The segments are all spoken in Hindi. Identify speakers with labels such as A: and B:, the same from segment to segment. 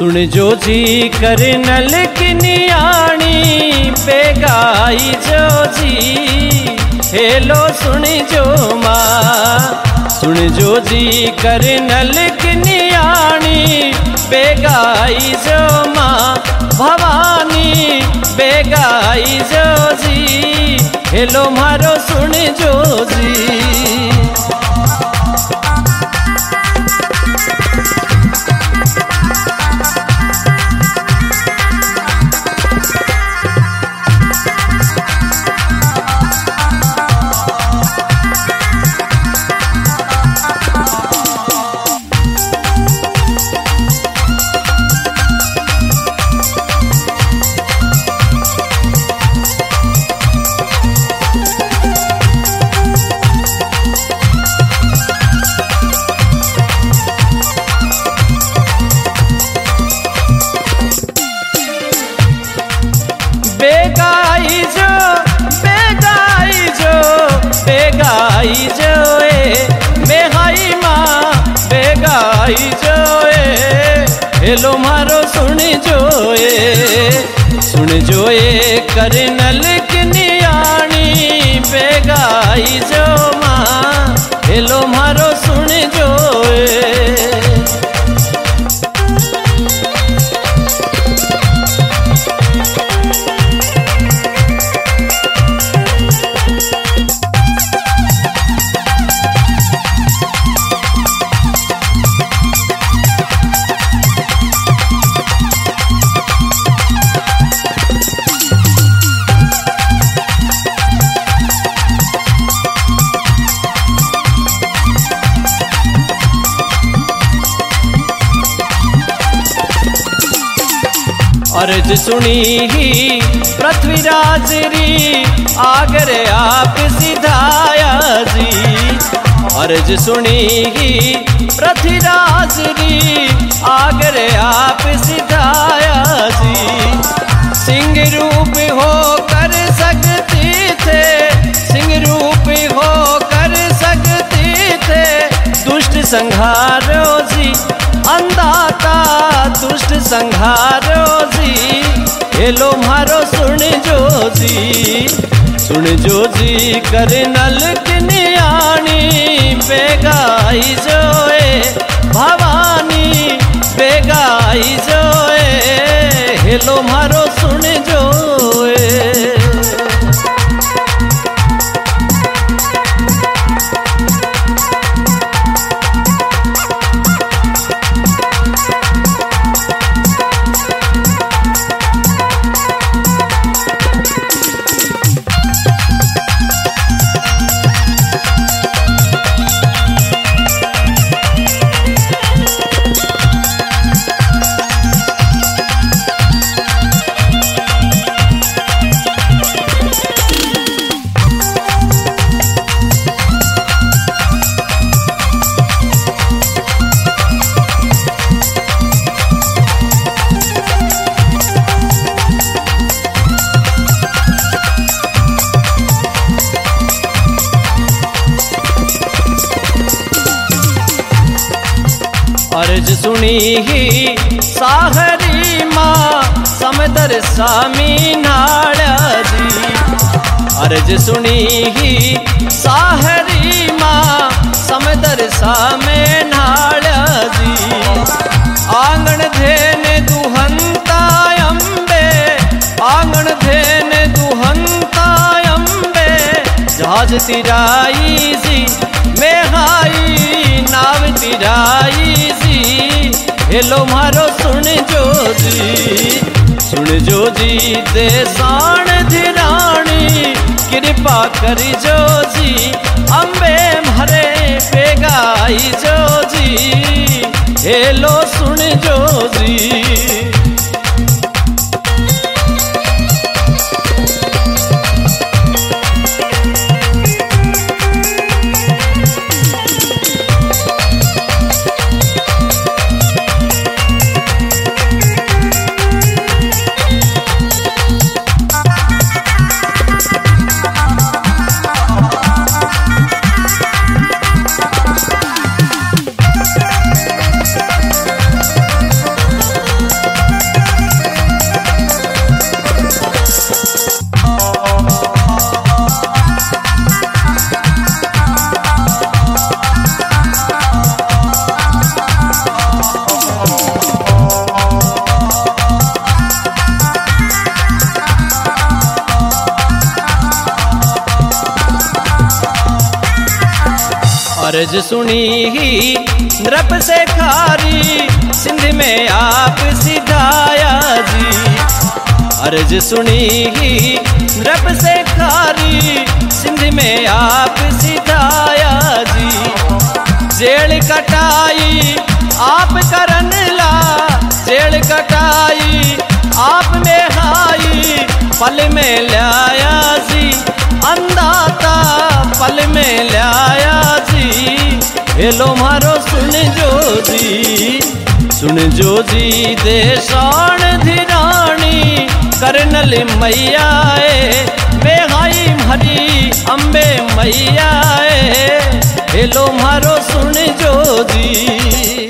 A: सुन जो जी करनल की नियाणी बेगाई जो जी हेलो सुन जो माँ सुन जो जी करनल की नियाणी बेगाई जो माँ भवानी बेगाई जो जी हेलो मारो सुन जो जी बेगाई जो मेहाई माँ बेगाई जो हेलो मारो सुन जो करनल की नियाणी बेगाई जो माँ हेलो मारो सुन जो अर्ज सुनी ही पृथ्वीराज री आगरे आप सिधाया जी अर्ज सुनी ही पृथ्वीराज री आगरे आप सिधाया जी सिंह रूप हो कर सकती थे सिंह रूप हो कर सकती थे दुष्ट संहारो जी अंधाता दुष्ट संहारो जी हेलो मारो सुन जो जी करनल की नियाणी बेगाई जो भवानी बेगाई जो हेलो मारो सुन जो अर्ज सुनी ही साहरी माँ समदर सामी नाड़ा जी अर्ज सुनी ही साहरी माँ समदर सामे नाड़ा जी आंगन धेने दुहंता अम्बे आंगन धेने दुहंता अम्बे जहाज तिराई जी मेहाई नाव तिराई जी हेलो मारो सुन जो जी देसाण धिराणी कृपा करी जो जी अम्बे भरे बेगाई जो जी हेलो सुन जो जी अर्ज सुनी ही नृप से खारी, सिंध में आप सिधाया जी। अर्ज सुनी ही नृप से खारी, सिंध में आप सिधाया जी। जेल कटाई आप करन ला, जेल कटाई आप में हाई, पल में लाया जी। अंदाता पल में लाया जी। हेलो मारो सुन जो जी, सुन जो जी देशान धिरानी, करनल मैया बेहाई भरी अम्बे मैया। हेलो मारो सुन जो जी।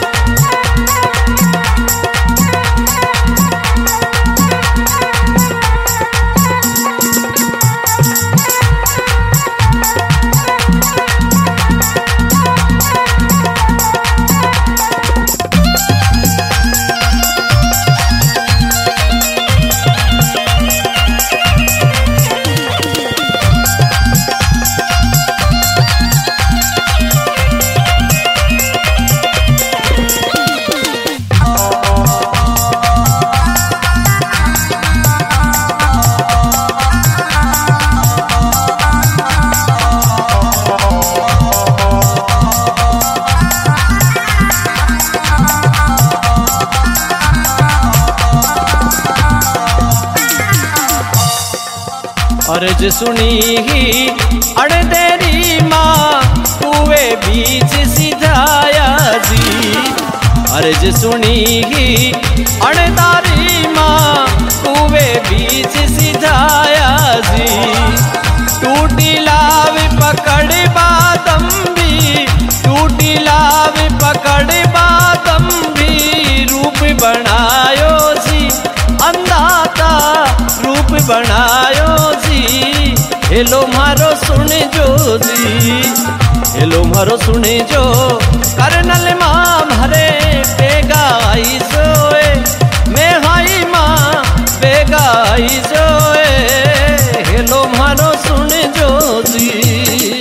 A: अर्ज सुनी ही अड़देरी माँ, कुएं बीच सिधाया जी। अर्ज सुनी ही अड़दारी माँ, कुएं बीच सिधाया जी। टूटी लाव पकड़ बादम भी, टूटी लाव पकड़ बादम भी, रूप बनायो जी। अंदाता रूप बनायो जी। हेलो मारो सुन जो जी, हेलो मारो सुन जो, करनल माँ भरे बेगाई सोए, मैं हाई माँ बेगाई सोए। हेलो मारो सुन जो जी।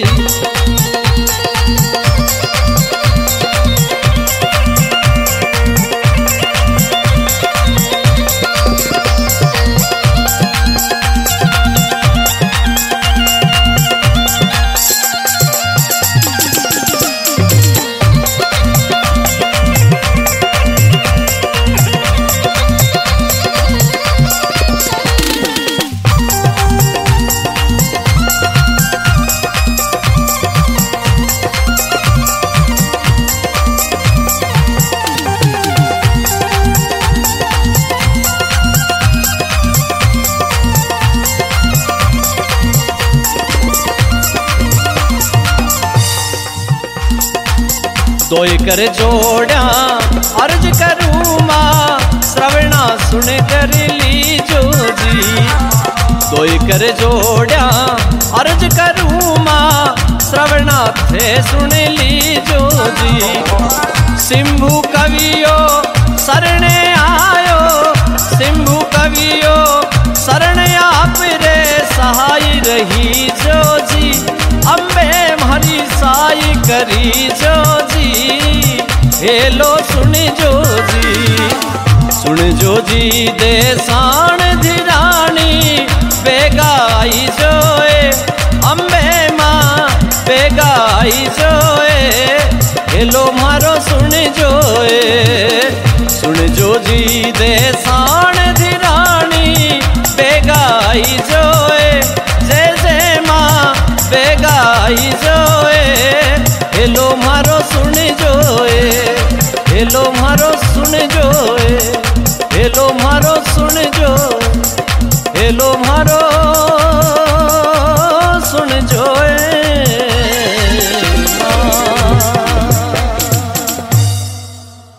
A: दोई कर जोड़ा अर्ज करूँ माँ, श्रवणा सुन कर लीजो जी। दोई कर जोड़ा अर्ज करूँ माँ, श्रवणा थे सुन लीजो जी। सिंभु कवियो शरणे आयो, सिंभु कवियो शरण आप रे सहाय रही जो जी। अम्बे हरी साई करी जो जी। हेलो सुन जो जी, सुन जो जी देसान धिरानी, बेगाई जोए अम्बे माँ बेगाई जोए। हेलो मारो सुन जोए, सुन जो जी देसान धिरानी, बेगाई जोए। जय जय माँ बेगाई जोए। हेलो मारो सुन जोए, हेलो मारो सुन जो।